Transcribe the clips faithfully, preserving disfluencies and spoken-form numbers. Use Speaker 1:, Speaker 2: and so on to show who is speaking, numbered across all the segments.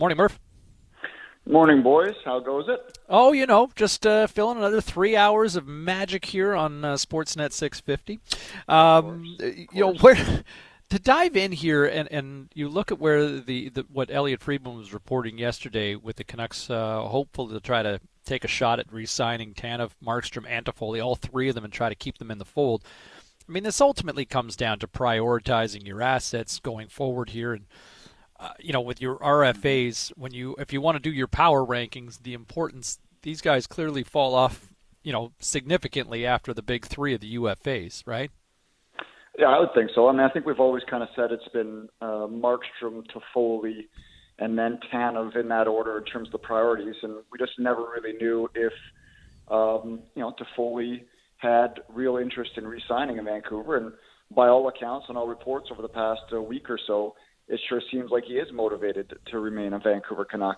Speaker 1: Morning, Murph.
Speaker 2: Morning, boys. How goes it?
Speaker 1: Oh, you know, just uh, filling another three hours of magic here on uh, Sportsnet six fifty.
Speaker 2: Of course,
Speaker 1: Um,
Speaker 2: of
Speaker 1: you know,
Speaker 2: course.
Speaker 1: where to dive in here and, and you look at where the, the what Elliot Friedman was reporting yesterday with the Canucks uh, hopeful to try to take a shot at re-signing Tanev, Markstrom, and Toffoli, all three of them, and try to keep them in the fold. I mean, this ultimately comes down to prioritizing your assets going forward here, and uh, you know, with your
Speaker 2: hmm
Speaker 1: R F As, when you if you want to do your power rankings, the importance these guys clearly fall off, you know, significantly after the big three of the U F As, right?
Speaker 2: Yeah, I would think so. I mean, I think we've always kind of said it's been uh, Markstrom, Toffoli, and then Tanev in that order in terms of the priorities, and we just never really knew if um, you know Toffoli had real interest in re-signing in Vancouver. And by all accounts and all reports over the past uh, week or so, it sure seems like he is motivated to remain a Vancouver Canuck.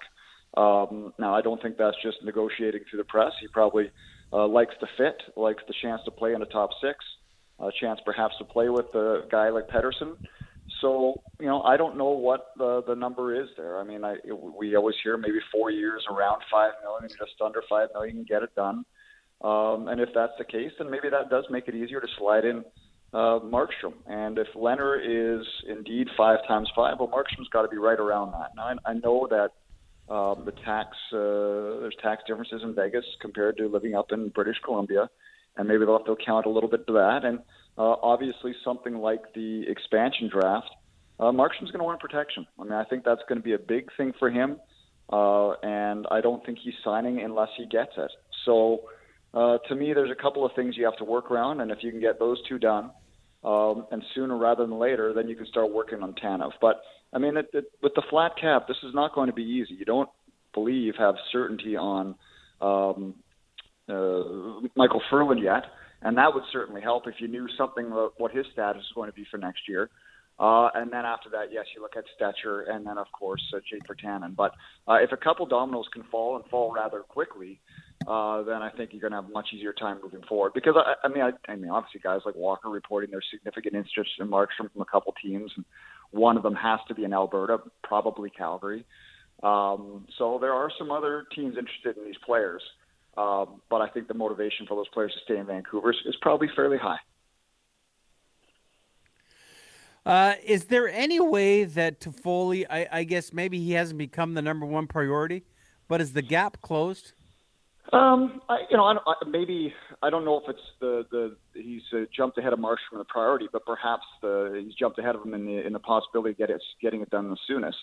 Speaker 2: Um, now, I don't think that's just negotiating through the press. He probably uh, likes the fit, likes the chance to play in the top six, a chance perhaps to play with a guy like Pedersen. So, you know, I don't know what the the number is there. I mean, I we always hear maybe four years, around five million, just under five million, get it done. Um, and if that's the case, then maybe that does make it easier to slide in uh, Markstrom. And if Leonard is indeed five times five, well, Markstrom's got to be right around that. Now, I, I know that um, the tax uh, there's tax differences in Vegas compared to living up in British Columbia, and maybe they'll have to account a little bit to that. And uh, obviously, something like the expansion draft, uh, Markstrom's going to want protection. I mean, I think that's going to be a big thing for him, uh, and I don't think he's signing unless he gets it. So, uh, to me, there's a couple of things you have to work around, and if you can get those two done, um, and sooner rather than later, then you can start working on Tanev. But I mean, it, it, with the flat cap, this is not going to be easy. You don't believe have certainty on um, uh, Michael Furlan yet, and that would certainly help if you knew something about what his status is going to be for next year. Uh, and then after that, yes, you look at Stetcher, and then of course uh, Jake Virtanen. But uh, if a couple dominoes can fall and fall rather quickly, uh, then I think you're going to have a much easier time moving forward. Because I, I mean, I, I mean, obviously, guys like Walker reporting there's significant interest in Markstrom from a couple teams, and one of them has to be in Alberta, probably Calgary. Um, so there are some other teams interested in these players. Um, but I think the motivation for those players to stay in Vancouver is, is probably fairly high.
Speaker 3: Uh, is there any way that Toffoli, I, I guess maybe he hasn't become the number one priority, but is the gap closed?
Speaker 2: Um, I, you know, I, don't- I, maybe I don't know if it's the the he's uh, jumped ahead of Markstrom in the priority, but perhaps the he's jumped ahead of him in the in the possibility of get it, getting it done the soonest.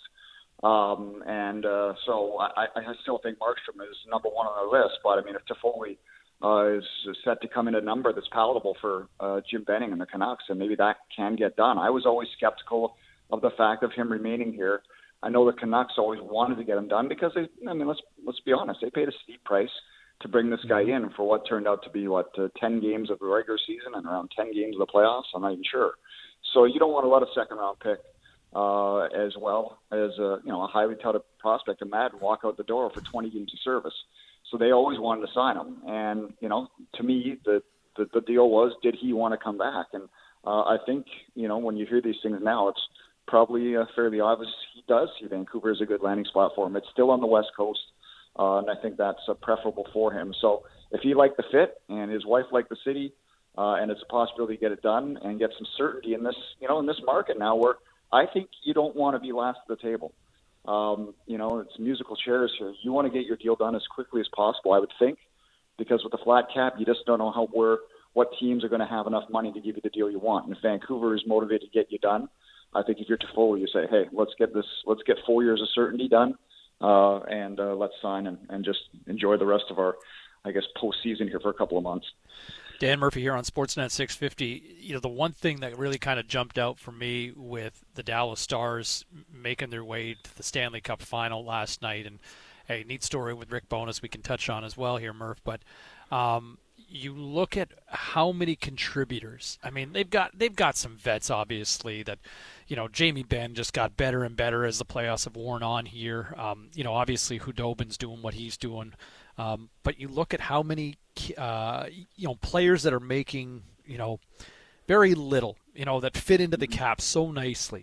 Speaker 2: Um, and uh, so I, I still think Markstrom is number one on the list. But I mean, if Toffoli uh, is set to come in a number that's palatable for uh, Jim Benning and the Canucks, and maybe that can get done. I was always skeptical of the fact of him remaining here. I know the Canucks always wanted to get him done because they, I mean, let's let's be honest, they paid a steep price to bring this guy
Speaker 3: Mm-hmm.
Speaker 2: in for what turned out to be what uh, ten games of the regular season and around ten games of the playoffs. I'm not even sure. So you don't want to let a second round pick uh, as well as a you know a highly touted prospect, a Madden, walk out the door for twenty games of service. So they always wanted to sign him, and you know to me the the, the deal was, did he want to come back? And uh, I think you know when you hear these things now, it's probably uh, fairly obvious he does see Vancouver as a good landing spot for him. It's still on the West Coast, uh, and I think that's uh, preferable for him. So if he liked the fit and his wife liked the city, uh, and it's a possibility to get it done and get some certainty in this, you know, in this market now where I think you don't want to be last at the table. Um, you know, it's musical chairs here. You want to get your deal done as quickly as possible, I would think, because with the flat cap, you just don't know how where what teams are going to have enough money to give you the deal you want. And if Vancouver is motivated to get you done, I think if you're Toffoli, you say, hey, let's get this, let's get four years of certainty done, uh, and uh, let's sign and, and just enjoy the rest of our, I guess, postseason here for a couple of months.
Speaker 1: Dan Murphy here on Sportsnet six fifty. You know, the one thing that really kind of jumped out for me with the Dallas Stars making their way to the Stanley Cup final last night, and hey, neat story with Rick Bowness we can touch on as well here, Murph, but um, you look at how many contributors. I mean, they've got they've got some vets, obviously, that, you know, Jamie Benn just got better and better as the playoffs have worn on here. Um, you know, obviously Hudobin's doing what he's doing. Um, but you look at how many, uh, you know, players that are making, you know, very little, you know, that fit into the cap so nicely.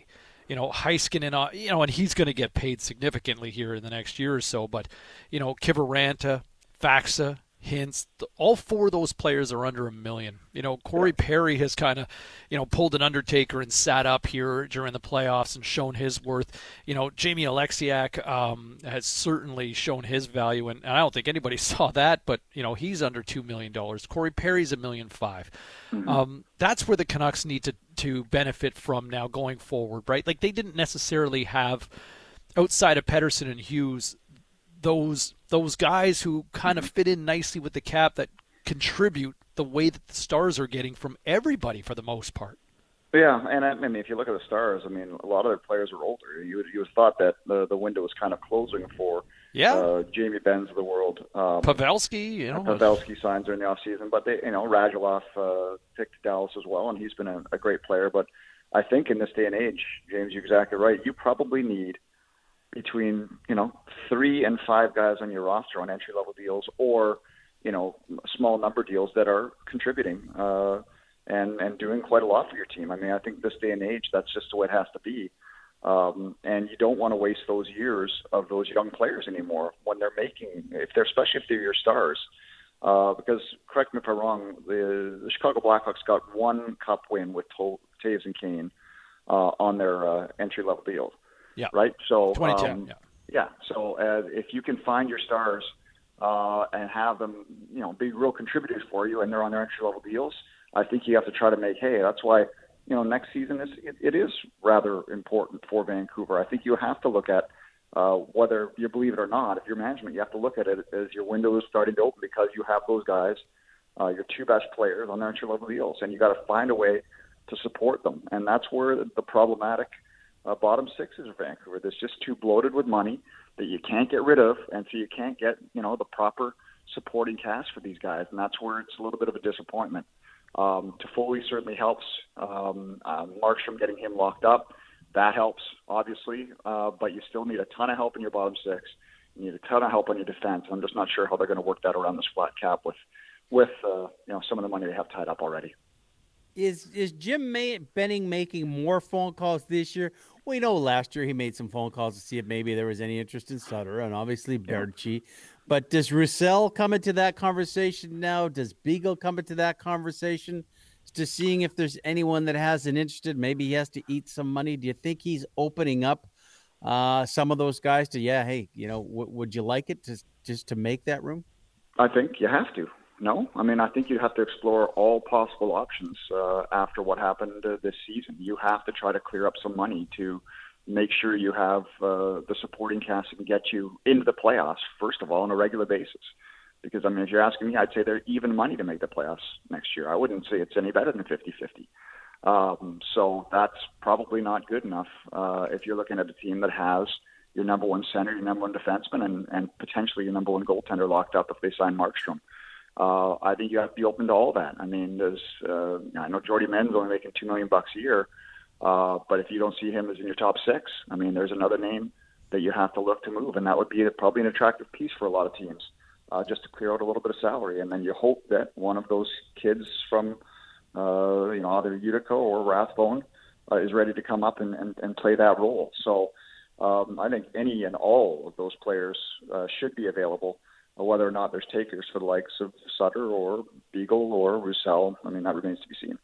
Speaker 1: you know, Heiskanen, uh, you know, and he's going to get paid significantly here in the next year or so. But, you know, Kiviranta, Faxa, Hintz, all four of those players are under a million. You know, Corey Perry has kind of, you know, pulled an Undertaker and sat up here during the playoffs and shown his worth. You know, Jamie Alexiak um, has certainly shown his value, and, and I don't think anybody saw that, but, you know, he's under two million dollars. Corey Perry's a million five. Mm-hmm. Um, that's where the Canucks need to, to benefit from now going forward, right? Like, they didn't necessarily have, outside of Pettersson and Hughes, those those guys who kind of fit in nicely with the cap that contribute the way that the Stars are getting from everybody for the most part.
Speaker 2: Yeah, and I mean, if you look at the Stars, I mean, a lot of their players are older. You you would thought that the the window was kind of closing for
Speaker 1: yeah.
Speaker 2: uh, Jamie Benz of the world. Um,
Speaker 1: Pavelski, you know,
Speaker 2: Pavelski signs during the off season, but they, you know, Radulov uh, picked Dallas as well, and he's been a, a great player. But I think in this day and age, James, you're exactly right. You probably need between, you know, three and five guys on your roster on entry-level deals, or, you know, small number deals that are contributing uh, and, and doing quite a lot for your team. I mean, I think this day and age, that's just the way it has to be. Um, and you don't want to waste those years of those young players anymore when they're making, if they're, especially if they're your stars. Uh, because, correct me if I'm wrong, the, the Chicago Blackhawks got one cup win with Toews and Kane uh, on their uh, entry-level deals.
Speaker 1: Yeah.
Speaker 2: Right. So
Speaker 1: twenty ten.
Speaker 2: Um,
Speaker 1: yeah.
Speaker 2: Yeah. So uh, if you can find your stars uh, and have them, you know, be real contributors for you, and they're on their entry level deals, I think you have to try to make hay. That's why, you know, next season is it, it is rather important for Vancouver. I think you have to look at uh, whether you believe it or not. If you're management, you have to look at it as your window is starting to open because you have those guys, uh, your two best players on their entry level deals, and you got to find a way to support them. And that's where the, the problematic. Uh, bottom six is Vancouver. That's just too bloated with money that you can't get rid of, and so you can't get, you know, the proper supporting cast for these guys, and that's where it's a little bit of a disappointment. Um, Toffoli certainly helps. Um, uh, Markstrom, getting him locked up, that helps, obviously, uh, but you still need a ton of help in your bottom six. You need a ton of help on your defense. I'm just not sure how they're going to work that around this flat cap with, with uh, you know, some of the money they have tied up already.
Speaker 3: Is is Jim May- Benning making more phone calls this year? We know last year he made some phone calls to see if maybe there was any interest in Sutter and obviously Berchi. Yeah. But does Roussel come into that conversation now? Does Beagle come into that conversation? Just seeing if there's anyone that has an interested, maybe he has to eat some money. Do you think he's opening up uh, some of those guys to, yeah, hey, you know, w- would you like it to just to make that room?
Speaker 2: I think you have to. No, I mean, I think you have to explore all possible options uh, after what happened uh, this season. You have to try to clear up some money to make sure you have uh, the supporting cast that can get you into the playoffs, first of all, on a regular basis. Because, I mean, if you're asking me, I'd say they're even money to make the playoffs next year. I wouldn't say it's any better than fifty-fifty. Um, so that's probably not good enough uh, if you're looking at a team that has your number one center, your number one defenseman, and, and potentially your number one goaltender locked up if they sign Markstrom. Uh, I think you have to be open to all that. I mean, there's, uh, I know Jordy Men's only making two million bucks a year, uh, but if you don't see him as in your top six, I mean, there's another name that you have to look to move, and that would be a, probably an attractive piece for a lot of teams, uh, just to clear out a little bit of salary, and then you hope that one of those kids from, uh, you know, either Utica or Rathbone uh, is ready to come up and, and, and play that role. So um, I think any and all of those players uh, should be available. Whether or not there's takers for the likes of Sutter or Beagle or Roussel, I mean, that remains to be seen.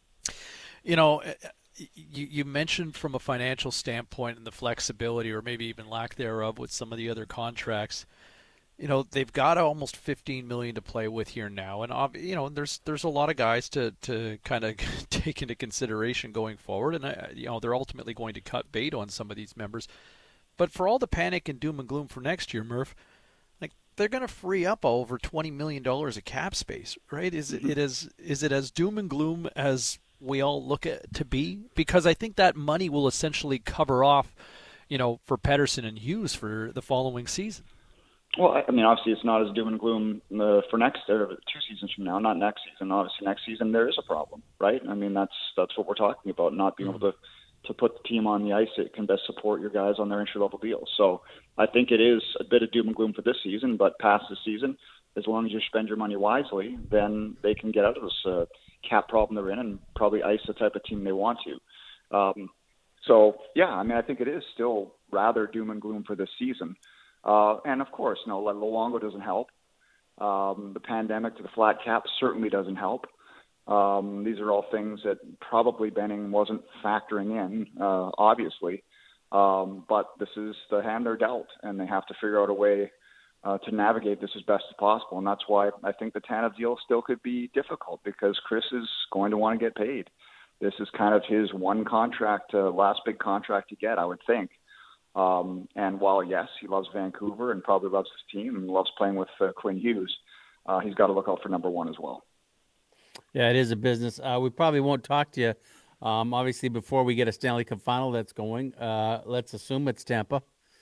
Speaker 1: You know, you, you mentioned from a financial standpoint and the flexibility or maybe even lack thereof with some of the other contracts. You know, they've got almost fifteen million dollars to play with here now. And, you know, there's there's a lot of guys to, to kind of take into consideration going forward. And, you know, they're ultimately going to cut bait on some of these members. But for all the panic and doom and gloom for next year, Murph, they're going to free up over twenty million dollars of cap space, right? Is it, it is is it as doom and gloom as we all look at to be? Because I think that money will essentially cover off, you know, for Pettersson and Hughes for the following season.
Speaker 2: Well, I mean, obviously it's not as doom and gloom uh, for next uh, two seasons from now. Not next season. Obviously, next season there is a problem, right? I mean, that's that's what we're talking about. Not being mm-hmm. able to. to put the team on the ice that can best support your guys on their entry-level deals. So I think it is a bit of doom and gloom for this season, but past this season, as long as you spend your money wisely, then they can get out of this uh, cap problem they're in and probably ice the type of team they want to. Um, So, yeah, I mean, I think it is still rather doom and gloom for this season. Uh, and, of course, no, Luongo doesn't help. Um, the pandemic to the flat cap certainly doesn't help. Um, these are all things that probably Benning wasn't factoring in, uh, obviously. Um, but this is the hand they're dealt, and they have to figure out a way uh, to navigate this as best as possible. And that's why I think the Tanev deal still could be difficult, because Chris is going to want to get paid. This is kind of his one contract, uh, last big contract to get, I would think. Um, and while, yes, he loves Vancouver and probably loves his team and loves playing with uh, Quinn Hughes, uh, he's got to look out for number one as well.
Speaker 3: Yeah, it is a business. Uh, we probably won't talk to you, um, obviously, before we get a Stanley Cup final that's going. Uh, let's assume it's Tampa.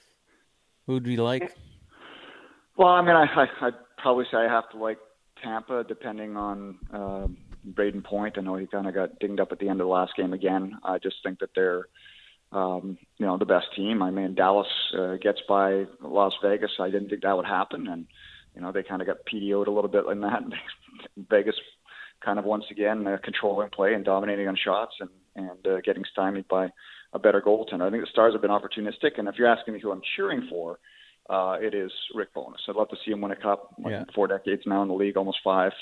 Speaker 3: Who do you like?
Speaker 2: Well, I mean, I, I, I'd probably say I have to like Tampa, depending on uh, Braden Point. I know he kind of got dinged up at the end of the last game again. I just think that they're, um, you know, the best team. I mean, Dallas uh, gets by Las Vegas. I didn't think that would happen, and you know, they kind of got P D O'd a little bit in that. Vegas kind of once again uh, controlling play and dominating on shots and, and uh, getting stymied by a better goaltender. I think the Stars have been opportunistic, and if you're asking me who I'm cheering for, uh, it is Rick Bowness. I'd love to see him win a cup. Like
Speaker 3: Yeah.
Speaker 2: Four decades now in the league, almost five.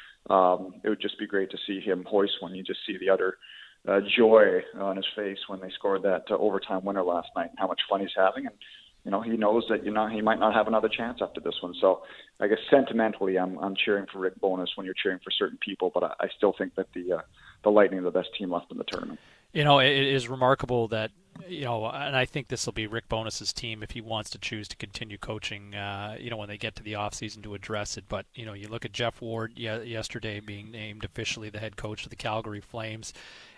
Speaker 2: Um, it would just be great to see him hoist one. You just see the utter uh, joy on his face when they scored that uh, overtime winner last night, and how much fun he's having. And you know, he knows that you know he might not have another chance after this one. So, I guess sentimentally, I'm I'm cheering for Rick Bowness when you're cheering for certain people, but I, I still think that the uh, the Lightning are the best team left in the tournament.
Speaker 1: You know, it is remarkable that, you know, and I think this will be Rick Bowness's team if he wants to choose to continue coaching, uh, you know, when they get to the offseason to address it. But, you know, you look at Jeff Ward ye- yesterday being named officially the head coach of the Calgary Flames,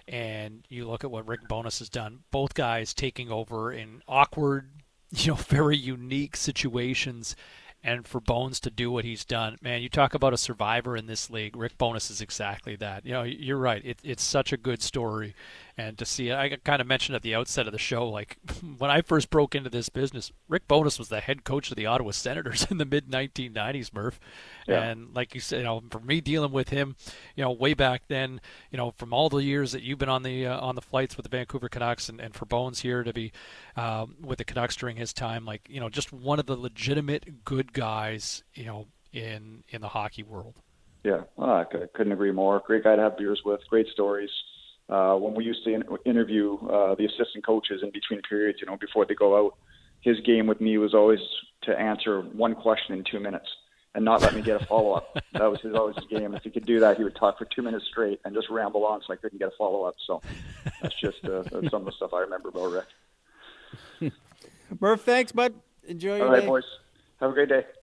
Speaker 1: and you look at what Rick Bowness has done. Both guys taking over in awkward, you know, very unique situations. And for Bones to do what he's done, man, you talk about a survivor in this league. Rick Bowness is exactly that. You know, you're right. It, it's such a good story. And to see it, I kind of mentioned at the outset of the show, like when I first broke into this business, Rick Bowness was the head coach of the Ottawa Senators in the mid nineteen nineties, Murph. Yeah. And like you said, you know, for me dealing with him, you know, way back then, you know, from all the years that you've been on the uh, on the flights with the Vancouver Canucks, and, and for Bones here to be uh, with the Canucks during his time, like, you know, just one of the legitimate good guys, you know, in in the hockey world.
Speaker 2: Yeah, well, I couldn't agree more. Great guy to have beers with. Great stories. Uh, when we used to in- interview uh, the assistant coaches in between periods, you know, before they go out, his game with me was always to answer one question in two minutes and not let me get a follow-up. That was his, always his game. If he could do that, he would talk for two minutes straight and just ramble on so I couldn't get a follow-up. So that's just uh, some of the stuff I remember about Rick.
Speaker 3: Murph, thanks, bud. Enjoy your
Speaker 2: All right,
Speaker 3: day.
Speaker 2: boys. Have a great day.